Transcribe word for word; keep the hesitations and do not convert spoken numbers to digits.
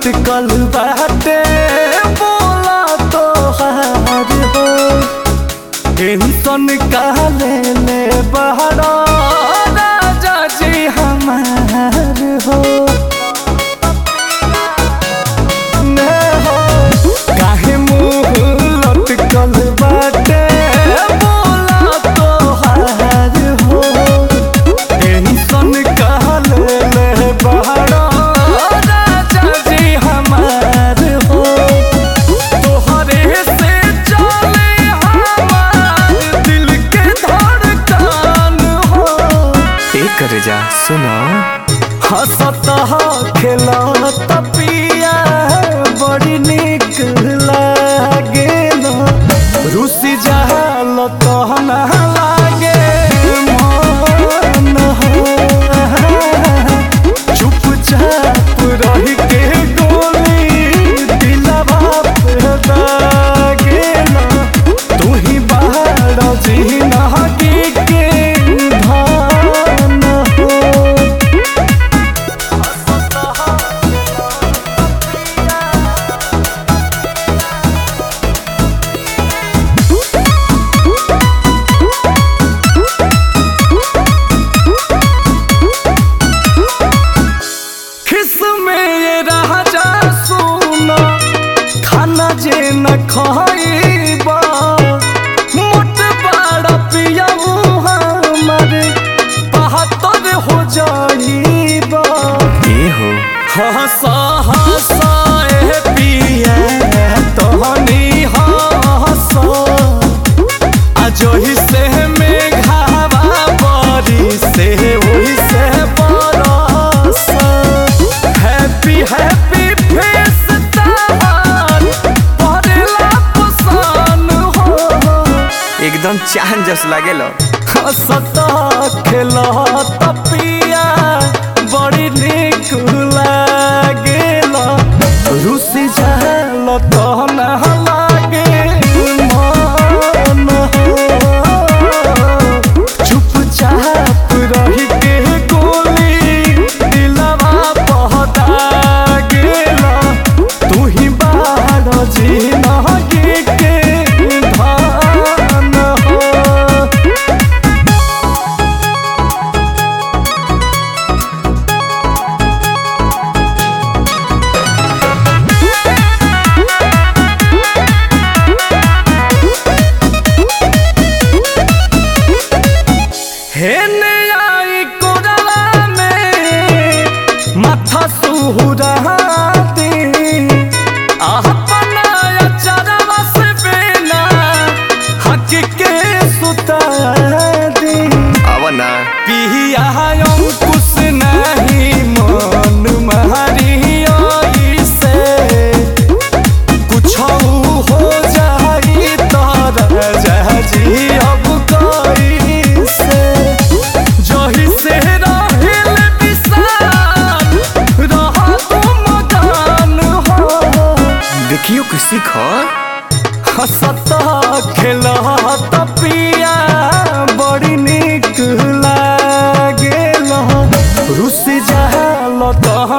लटकल बाटे बोला तो हार हो टेंशन काले ले बहरा राजा जी हमार हो ने हो काहे मुँह लटकल बाटे बोला तो हार हो टेंशन काले ले बहरा राजा जी हमार हो तोहरे से चले हमार दिल के धड़कन हो एक कर जा सुनो हंसत खेलत पिया बड़ी निक लागेल रुसी जहाल कहना लागे मन हो चुपचाप रह के गोली दिलवा पे दागेल तू ही बाहर जी नहकी के धान हो खाना जे न खाइबा मोट बड़ा पिया हमारे बहत्तर हो जाइबा ये हो हंसा हंसा ए पिया तहनी हंसा अजोही से में घावा बड़ी से वही से बरस हैप्पी हैप्पी फेस एकदम चांद जस लागेल हंसत खेलत पिया बड़ी निक लागेल रुसी जाल कहना लागे मन हो चुपचाप रह के गोली दिलवा पहता गेल तू ही बाहर जी नहकी के हेने आई कोरवा में माथा सुहुरा दी अपना चरवा से बेना हक के सुता दी आवना पिया अंकुश नहीं मन मारी आई से कुछ हो जाई तारा जी अब कोई से जही से रहिल विशाल रहा तुम गान हो देखियो कि सीख हंसत खेलत पिया बड़ी निक लागेल रुसी जाल